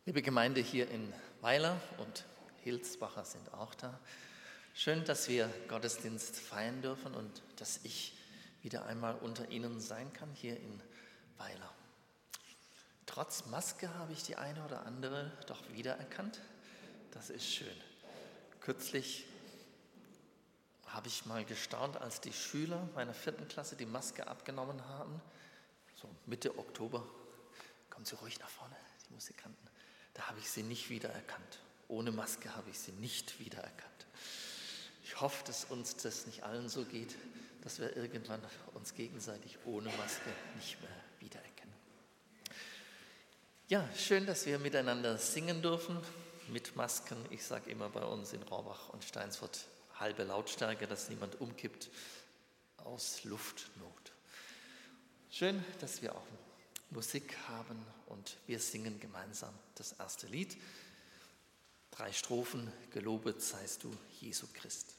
Liebe Gemeinde hier in Weiler und Hilsbacher sind auch da. Schön, dass wir Gottesdienst feiern dürfen und dass ich wieder einmal unter Ihnen sein kann hier in Weiler. Trotz Maske habe ich die eine oder andere doch wiedererkannt. Das ist schön. Kürzlich habe ich mal gestaunt, als die Schüler meiner 4. Klasse die Maske abgenommen haben. So Mitte Oktober. Kommen Sie ruhig nach vorne, die Musikanten. Da habe ich sie nicht wiedererkannt. Ohne Maske habe ich sie nicht wiedererkannt. Ich hoffe, dass uns das nicht allen so geht, dass wir irgendwann uns gegenseitig ohne Maske nicht mehr wiedererkennen. Ja, schön, dass wir miteinander singen dürfen, mit Masken. Ich sage immer bei uns in Rohrbach und Steinsfurt halbe Lautstärke, dass niemand umkippt aus Luftnot. Schön, dass wir auch Musik haben und wir singen gemeinsam das erste Lied. 3 Strophen, gelobet seist du, Jesu Christ.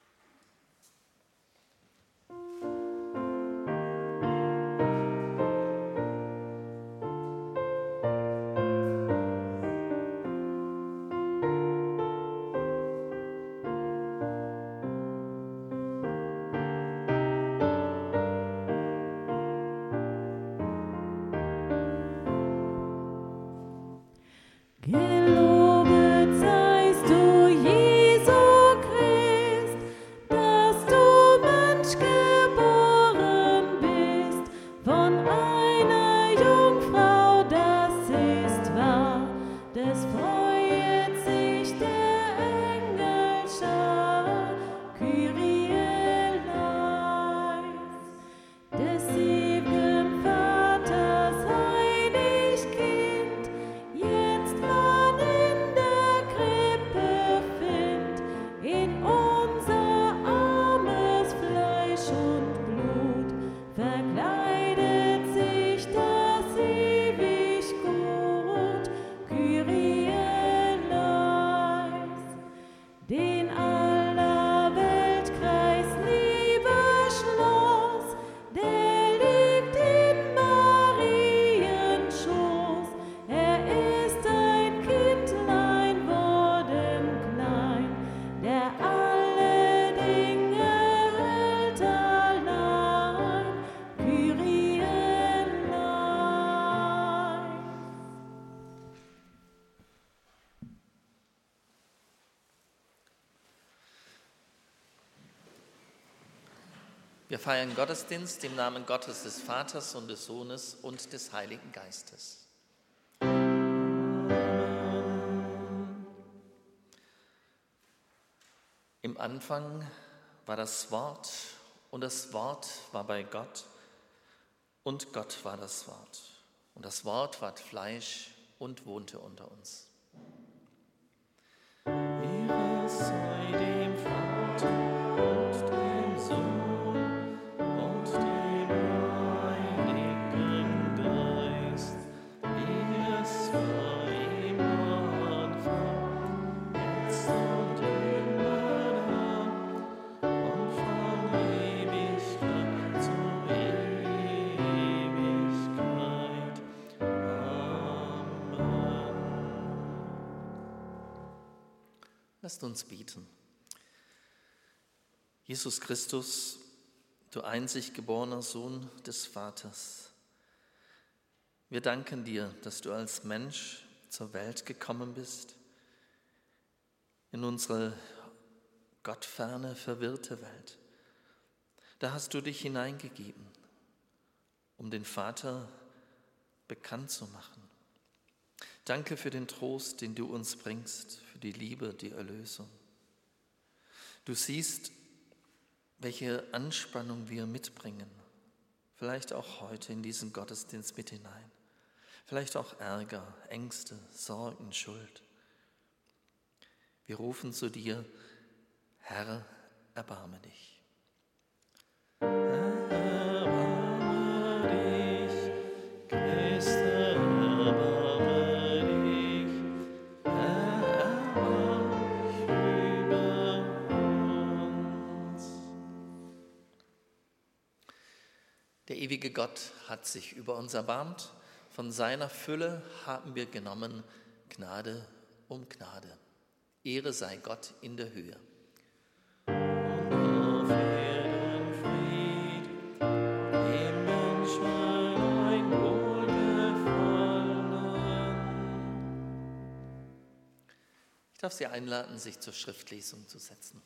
Gelobet seist du, Jesu Christ, dass du Mensch geboren bist, von einer Jungfrau, das ist wahr, des freuet sich der Engelschar, Kyrie eleis, des ewigen Vaters heilig Kind, jetzt man in der Krippe findt, in unser armes Fleisch und Blut, verkleidet sich das ewig Gut, Kyrie eleis, den aller Weltkreis Liebe schloss, der liegt in Marienschoß. Er ist ein Kindlein worden klein, der alle Dinge hält allein, Kyrie eleis. Wir feiern Gottesdienst im Namen Gottes des Vaters und des Sohnes und des Heiligen Geistes. Im Anfang war das Wort und das Wort war bei Gott und Gott war das Wort. Und das Wort ward Fleisch und wohnte unter uns. Ehre sei dem Vater und dem Sohn und dem Heiligen Geist, wie es war im Anfang, jetzt und immer und von Ewigkeit zu Ewigkeit. Amen. Lasst uns beten. Jesus Christus, du einzig geborener Sohn des Vaters, wir danken dir, dass du als Mensch zur Welt gekommen bist, in unsere gottferne, verwirrte Welt. Da hast du dich hineingegeben, um den Vater bekannt zu machen. Danke für den Trost, den du uns bringst, für die Liebe, die Erlösung. Du siehst, welche Anspannung wir mitbringen, vielleicht auch heute in diesen Gottesdienst mit hinein, vielleicht auch Ärger, Ängste, Sorgen, Schuld. Wir rufen zu dir, Herr, erbarme dich. Erbarme dich, Christ, erbarme dich, erbarme dich über uns. Der ewige Gott hat sich über uns erbarmt. Von seiner Fülle haben wir genommen, Gnade um Gnade. Ehre sei Gott in der Höhe. Auf Erden Fried, dem Menschen ein Wohlgefallen. Ich darf Sie einladen, sich zur Schriftlesung zu setzen.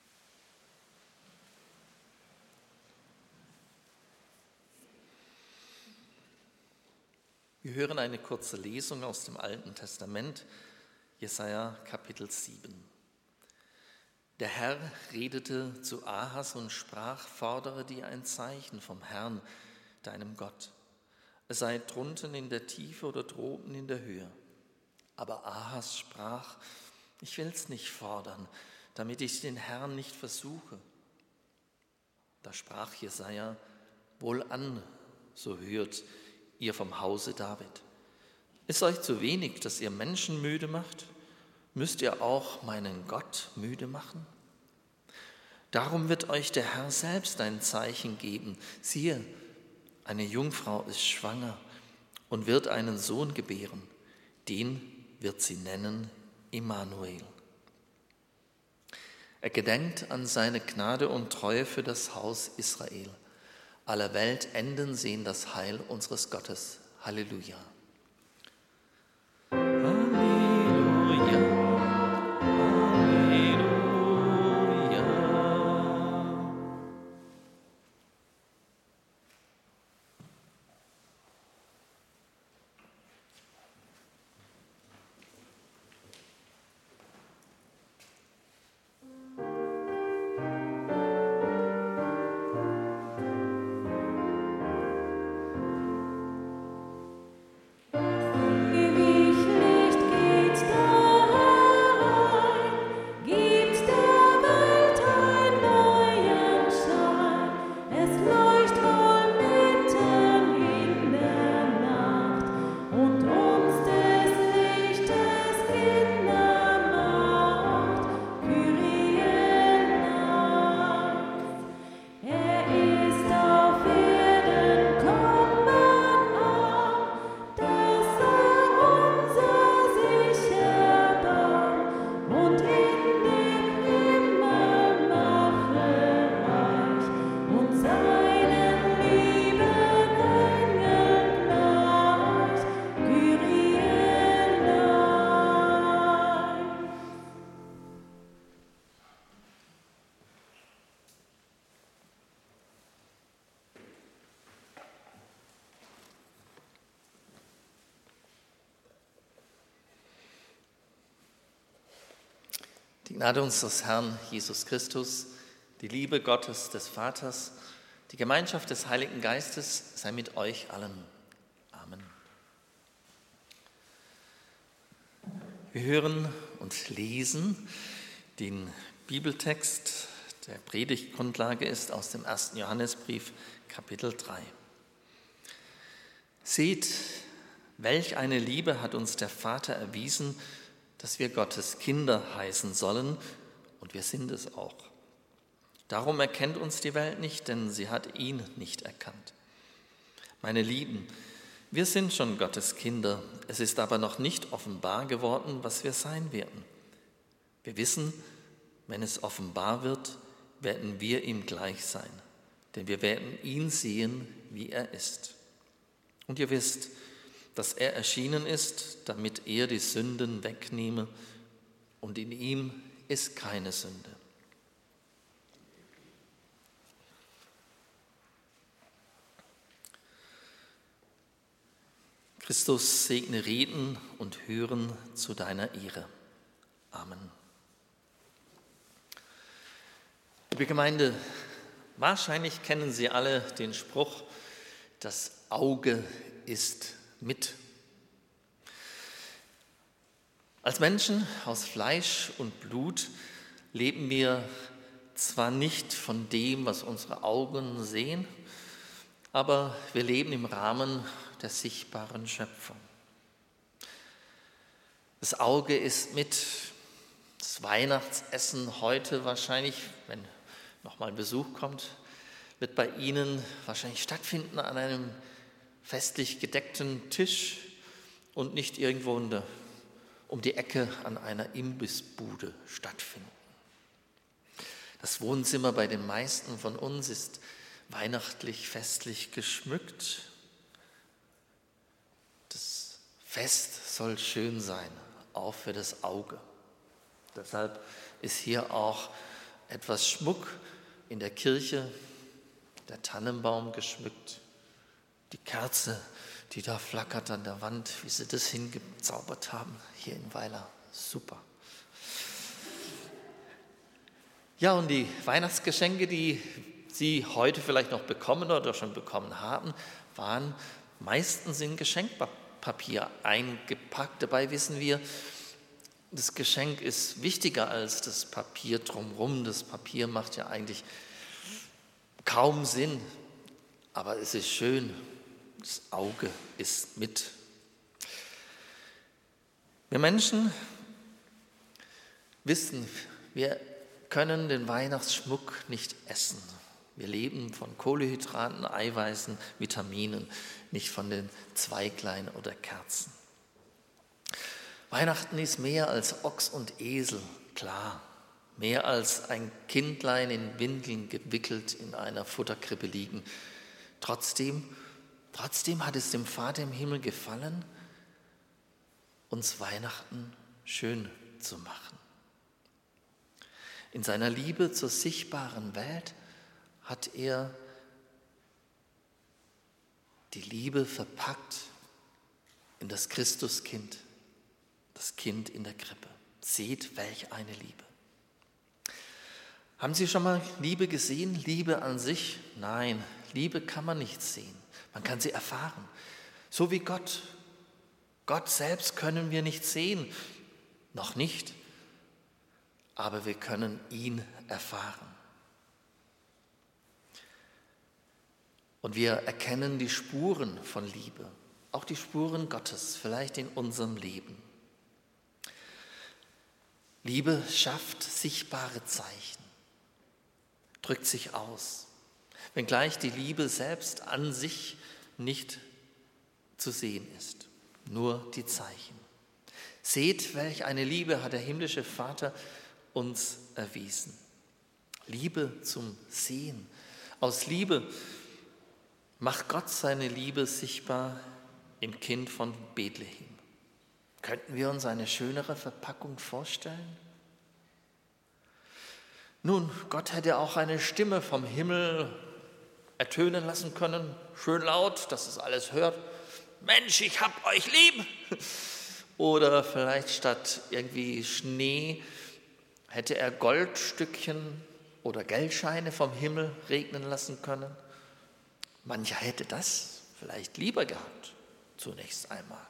Wir hören eine kurze Lesung aus dem Alten Testament, Jesaja Kapitel 7. Der Herr redete zu Ahas und sprach: Fordere dir ein Zeichen vom Herrn, deinem Gott. Es sei drunten in der Tiefe oder droben in der Höhe. Aber Ahas sprach: Ich will's nicht fordern, damit ich den Herrn nicht versuche. Da sprach Jesaja: Wohlan, so hört ihr vom Hause David. Ist euch zu wenig, dass ihr Menschen müde macht? Müsst ihr auch meinen Gott müde machen? Darum wird euch der Herr selbst ein Zeichen geben. Siehe, eine Jungfrau ist schwanger und wird einen Sohn gebären. Den wird sie nennen Immanuel. Er gedenkt an seine Gnade und Treue für das Haus Israel. Aller Weltenden sehen das Heil unseres Gottes. Halleluja. Halleluja, Halleluja. Die Gnade unseres Herrn Jesus Christus, die Liebe Gottes des Vaters, die Gemeinschaft des Heiligen Geistes sei mit euch allen. Amen. Wir hören und lesen den Bibeltext, der Predigtgrundlage ist aus dem 1. Johannesbrief, Kapitel 3. Seht, welch eine Liebe hat uns der Vater erwiesen, dass wir Gottes Kinder heißen sollen, und wir sind es auch. Darum erkennt uns die Welt nicht, denn sie hat ihn nicht erkannt. Meine Lieben, wir sind schon Gottes Kinder, es ist aber noch nicht offenbar geworden, was wir sein werden. Wir wissen, wenn es offenbar wird, werden wir ihm gleich sein, denn wir werden ihn sehen, wie er ist. Und ihr wisst, dass er erschienen ist, damit er die Sünden wegnehme, und in ihm ist keine Sünde. Christus, segne Reden und Hören zu deiner Ehre. Amen. Liebe Gemeinde, wahrscheinlich kennen Sie alle den Spruch: Das Auge ist mit. Als Menschen aus Fleisch und Blut leben wir zwar nicht von dem, was unsere Augen sehen, aber wir leben im Rahmen der sichtbaren Schöpfung. Das Auge ist mit. Das Weihnachtsessen heute wahrscheinlich, wenn nochmal Besuch kommt, wird bei Ihnen wahrscheinlich stattfinden an einem festlich gedeckten Tisch und nicht irgendwo in der um die Ecke an einer Imbissbude stattfinden. Das Wohnzimmer bei den meisten von uns ist weihnachtlich, festlich geschmückt. Das Fest soll schön sein, auch für das Auge. Deshalb ist hier auch etwas Schmuck in der Kirche, der Tannenbaum geschmückt, die Kerze, die da flackert an der Wand, wie sie das hingezaubert haben hier in Weiler. Super. Ja, und die Weihnachtsgeschenke, die Sie heute vielleicht noch bekommen oder schon bekommen haben, waren meistens in Geschenkpapier eingepackt. Dabei wissen wir, das Geschenk ist wichtiger als das Papier drumherum. Das Papier macht ja eigentlich kaum Sinn, aber es ist schön. Das Auge ist mit. Wir Menschen wissen, wir können den Weihnachtsschmuck nicht essen. Wir leben von Kohlenhydraten, Eiweißen, Vitaminen, nicht von den Zweiglein oder Kerzen. Weihnachten ist mehr als Ochs und Esel, klar. Mehr als ein Kindlein in Windeln gewickelt in einer Futterkrippe liegen. Trotzdem hat es dem Vater im Himmel gefallen, uns Weihnachten schön zu machen. In seiner Liebe zur sichtbaren Welt hat er die Liebe verpackt in das Christuskind, das Kind in der Krippe. Seht, welch eine Liebe. Haben Sie schon mal Liebe gesehen? Liebe an sich? Nein, Liebe kann man nicht sehen. Man kann sie erfahren. So wie Gott. Gott selbst können wir nicht sehen. Noch nicht. Aber wir können ihn erfahren. Und wir erkennen die Spuren von Liebe. Auch die Spuren Gottes, vielleicht in unserem Leben. Liebe schafft sichtbare Zeichen, drückt sich aus, wenngleich die Liebe selbst an sich nicht zu sehen ist, nur die Zeichen. Seht, welch eine Liebe hat der himmlische Vater uns erwiesen. Liebe zum Sehen. Aus Liebe macht Gott seine Liebe sichtbar im Kind von Bethlehem. Könnten wir uns eine schönere Verpackung vorstellen? Nun, Gott hätte auch eine Stimme vom Himmel ertönen lassen können, schön laut, dass es alles hört. Mensch, ich hab euch lieb! Oder vielleicht statt irgendwie Schnee hätte er Goldstückchen oder Geldscheine vom Himmel regnen lassen können. Mancher hätte das vielleicht lieber gehabt, zunächst einmal.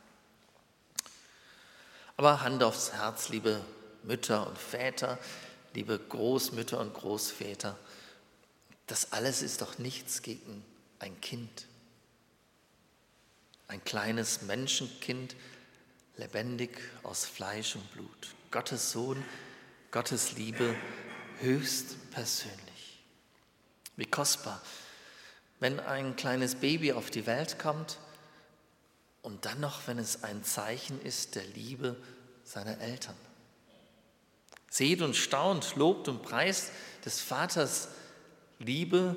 Aber Hand aufs Herz, liebe Mütter und Väter, liebe Großmütter und Großväter, das alles ist doch nichts gegen ein Kind. Ein kleines Menschenkind, lebendig aus Fleisch und Blut. Gottes Sohn, Gottes Liebe, höchst persönlich. Wie kostbar, wenn ein kleines Baby auf die Welt kommt und dann noch, wenn es ein Zeichen ist der Liebe seiner Eltern. Seht und staunt, lobt und preist des Vaters Liebe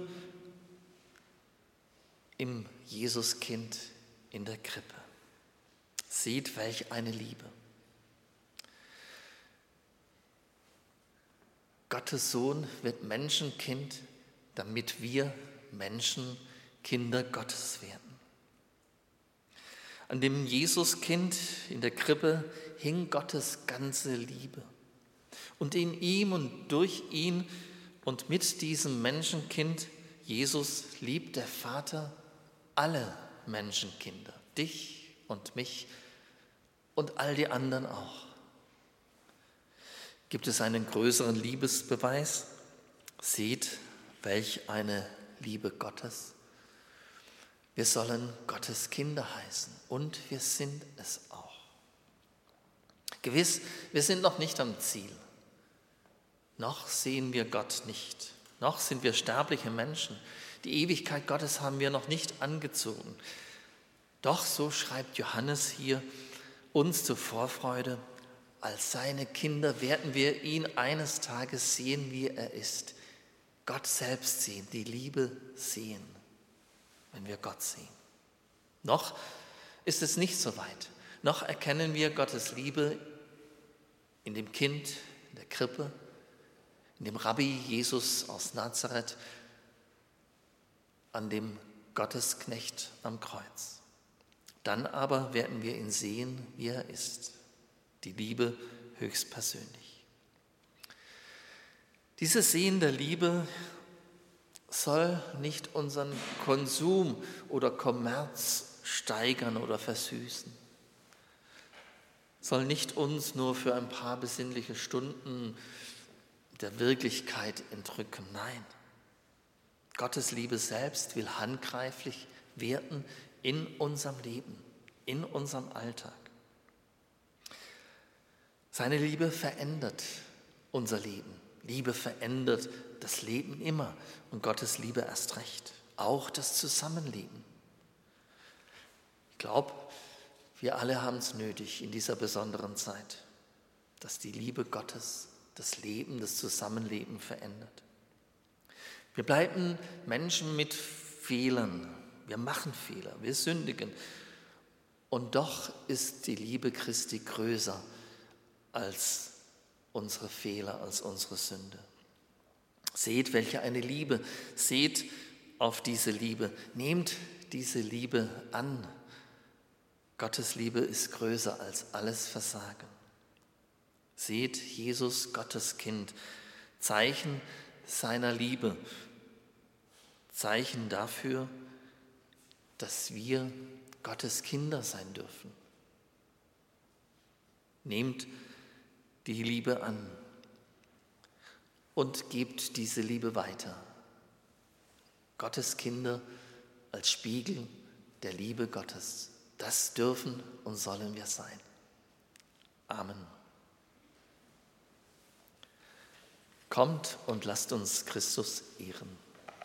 im Jesuskind in der Krippe. Seht, welch eine Liebe. Gottes Sohn wird Menschenkind, damit wir Menschen Kinder Gottes werden. An dem Jesuskind in der Krippe hing Gottes ganze Liebe. Und in ihm und durch ihn und mit diesem Menschenkind, Jesus, liebt der Vater alle Menschenkinder, dich und mich und all die anderen auch. Gibt es einen größeren Liebesbeweis? Seht, welch eine Liebe Gottes. Wir sollen Gottes Kinder heißen und wir sind es auch. Gewiss, wir sind noch nicht am Ziel. Noch sehen wir Gott nicht. Noch sind wir sterbliche Menschen. Die Ewigkeit Gottes haben wir noch nicht angezogen. Doch, so schreibt Johannes hier, uns zur Vorfreude als seine Kinder werden wir ihn eines Tages sehen, wie er ist. Gott selbst sehen, die Liebe sehen, wenn wir Gott sehen. Noch ist es nicht so weit. Noch erkennen wir Gottes Liebe in dem Kind, in der Krippe, in dem Rabbi Jesus aus Nazareth, an dem Gottesknecht am Kreuz. Dann aber werden wir ihn sehen, wie er ist. Die Liebe höchstpersönlich. Dieses Sehen der Liebe soll nicht unseren Konsum oder Kommerz steigern oder versüßen. Soll nicht uns nur für ein paar besinnliche Stunden der Wirklichkeit entrücken. Nein, Gottes Liebe selbst will handgreiflich werden in unserem Leben, in unserem Alltag. Seine Liebe verändert unser Leben. Liebe verändert das Leben immer und Gottes Liebe erst recht, auch das Zusammenleben. Ich glaube, wir alle haben es nötig in dieser besonderen Zeit, dass die Liebe Gottes das Leben, das Zusammenleben verändert. Wir bleiben Menschen mit Fehlern. Wir machen Fehler, wir sündigen. Und doch ist die Liebe Christi größer als unsere Fehler, als unsere Sünde. Seht, welche eine Liebe. Seht auf diese Liebe. Nehmt diese Liebe an. Gottes Liebe ist größer als alles Versagen. Seht Jesus, Gottes Kind, Zeichen seiner Liebe, Zeichen dafür, dass wir Gottes Kinder sein dürfen. Nehmt die Liebe an und gebt diese Liebe weiter. Gottes Kinder als Spiegel der Liebe Gottes. Das dürfen und sollen wir sein. Amen. Kommt und lasst uns Christus ehren.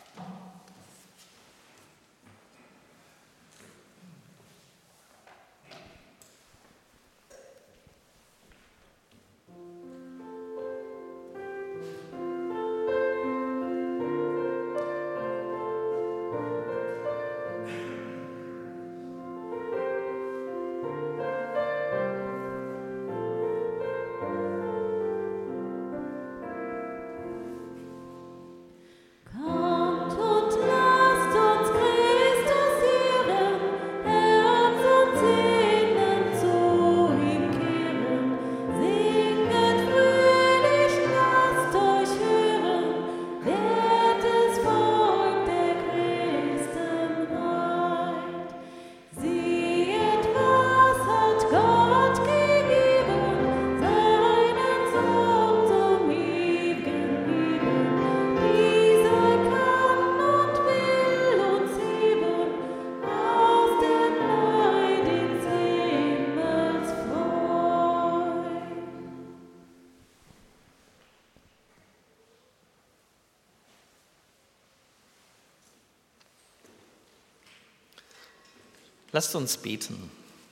Lasst uns beten.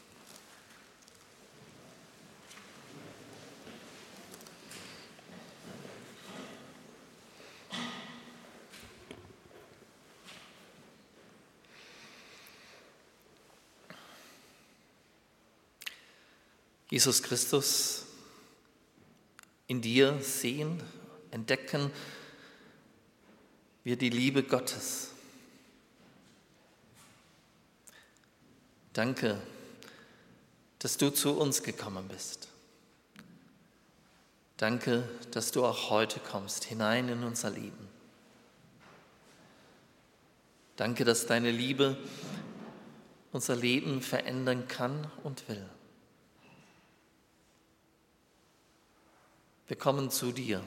Jesus Christus, in dir sehen, entdecken wir die Liebe Gottes. Danke, dass du zu uns gekommen bist. Danke, dass du auch heute kommst, hinein in unser Leben. Danke, dass deine Liebe unser Leben verändern kann und will. Wir kommen zu dir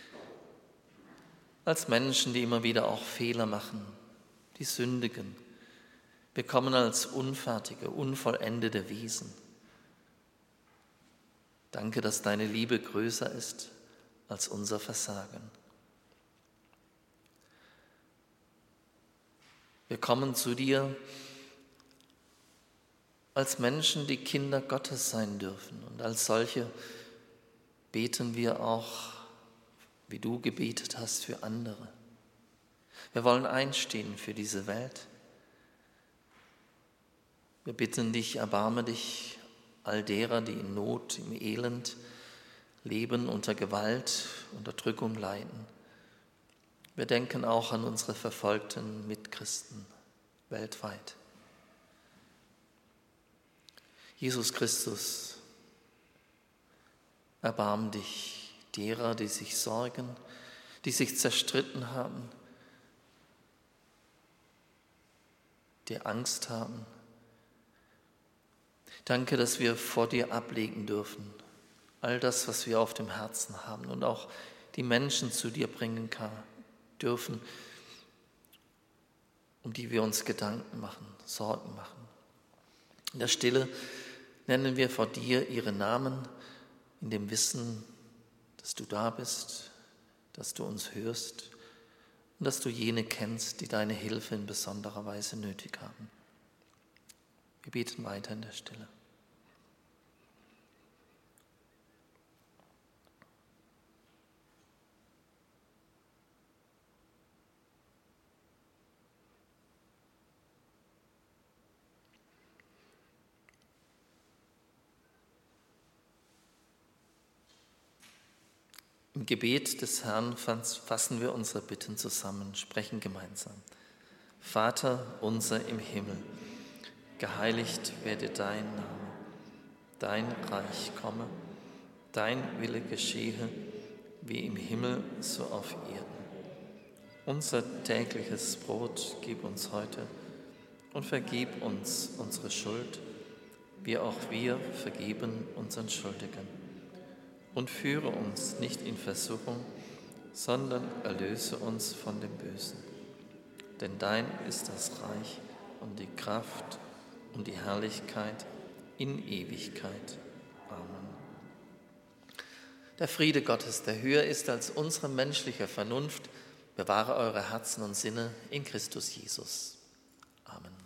als Menschen, die immer wieder auch Fehler machen, die sündigen. Wir kommen als unfertige, unvollendete Wesen. Danke, dass deine Liebe größer ist als unser Versagen. Wir kommen zu dir als Menschen, die Kinder Gottes sein dürfen und als solche beten wir auch, wie du gebetet hast, für andere. Wir wollen einstehen für diese Welt. Wir bitten dich, erbarme dich all derer, die in Not, im Elend leben, unter Gewalt, Unterdrückung leiden. Wir denken auch an unsere verfolgten Mitchristen weltweit. Jesus Christus, erbarm dich derer, die sich sorgen, die sich zerstritten haben, die Angst haben. Danke, dass wir vor dir ablegen dürfen, all das, was wir auf dem Herzen haben und auch die Menschen zu dir bringen dürfen, um die wir uns Gedanken machen, Sorgen machen. In der Stille nennen wir vor dir ihre Namen, in dem Wissen, dass du da bist, dass du uns hörst und dass du jene kennst, die deine Hilfe in besonderer Weise nötig haben. Wir beten weiter in der Stille. Im Gebet des Herrn fassen wir unsere Bitten zusammen, sprechen gemeinsam. Vater unser im Himmel, geheiligt werde dein Name, dein Reich komme, dein Wille geschehe, wie im Himmel so auf Erden. Unser tägliches Brot gib uns heute und vergib uns unsere Schuld, wie auch wir vergeben unseren Schuldigern. Und führe uns nicht in Versuchung, sondern erlöse uns von dem Bösen. Denn dein ist das Reich und die Kraft und die Herrlichkeit in Ewigkeit. Amen. Der Friede Gottes, der höher ist als unsere menschliche Vernunft, bewahre eure Herzen und Sinne in Christus Jesus. Amen.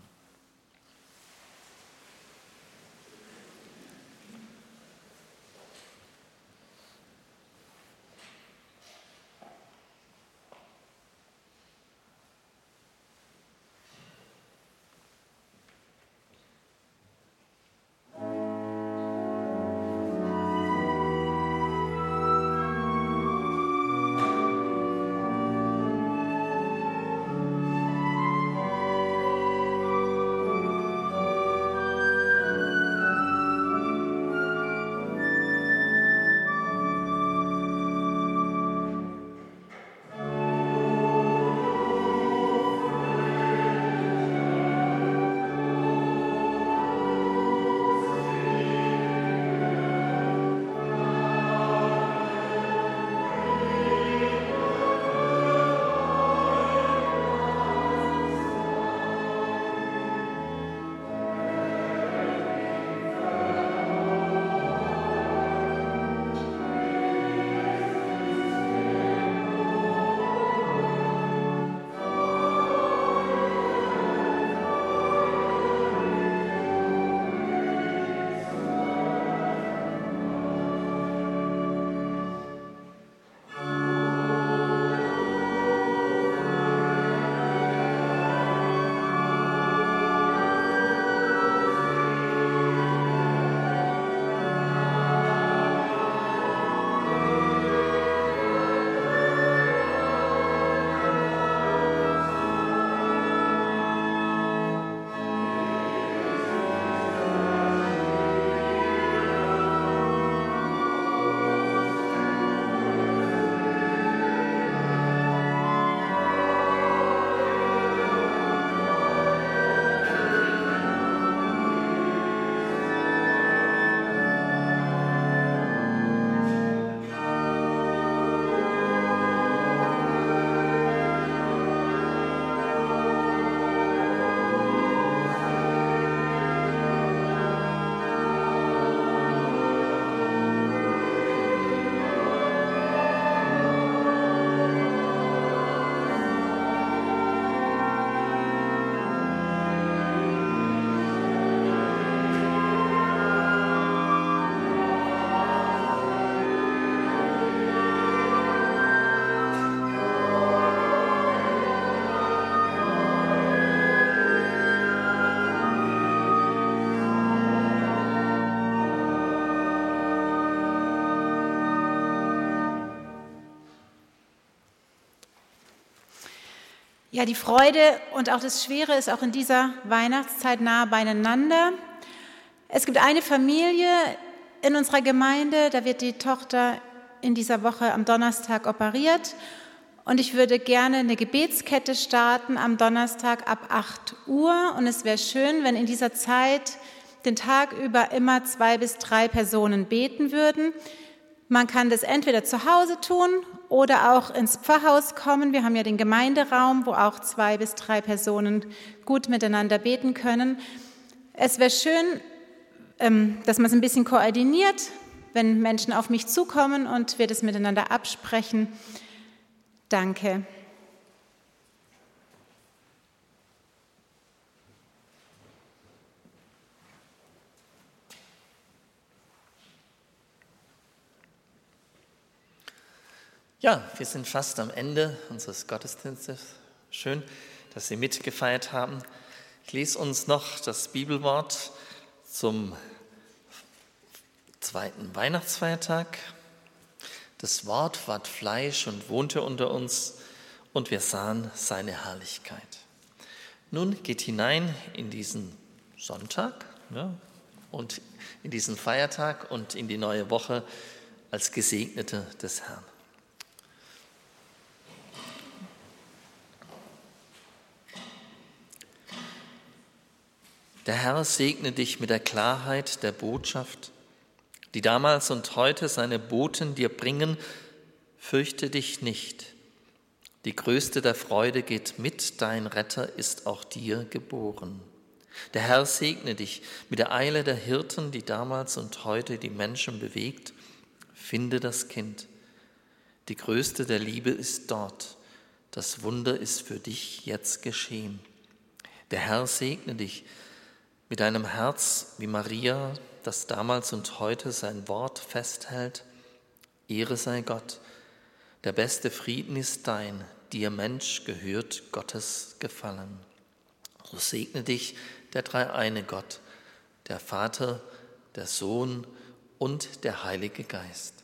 Ja, die Freude und auch das Schwere ist auch in dieser Weihnachtszeit nah beieinander. Es gibt eine Familie in unserer Gemeinde, da wird die Tochter in dieser Woche am Donnerstag operiert. Und ich würde gerne eine Gebetskette starten am Donnerstag ab 8 Uhr. Und es wäre schön, wenn in dieser Zeit den Tag über immer 2 bis 3 Personen beten würden. Man kann das entweder zu Hause tun oder auch ins Pfarrhaus kommen. Wir haben ja den Gemeinderaum, wo auch 2 bis 3 Personen gut miteinander beten können. Es wäre schön, dass man es ein bisschen koordiniert, wenn Menschen auf mich zukommen und wir das miteinander absprechen. Danke. Ja, wir sind fast am Ende unseres Gottesdienstes. Schön, dass Sie mitgefeiert haben. Ich lese uns noch das Bibelwort zum zweiten Weihnachtsfeiertag. Das Wort ward Fleisch und wohnte unter uns, und wir sahen seine Herrlichkeit. Nun geht hinein in diesen Sonntag, ja, und in diesen Feiertag und in die neue Woche als Gesegnete des Herrn. Der Herr segne dich mit der Klarheit der Botschaft, die damals und heute seine Boten dir bringen. Fürchte dich nicht. Die größte der Freude geht mit, dein Retter ist auch dir geboren. Der Herr segne dich mit der Eile der Hirten, die damals und heute die Menschen bewegt. Finde das Kind. Die größte der Liebe ist dort. Das Wunder ist für dich jetzt geschehen. Der Herr segne dich mit einem Herz wie Maria, das damals und heute sein Wort festhält. Ehre sei Gott. Der beste Frieden ist dein. Dir, Mensch, gehört Gottes Gefallen. So segne dich der dreieine Gott, der Vater, der Sohn und der Heilige Geist.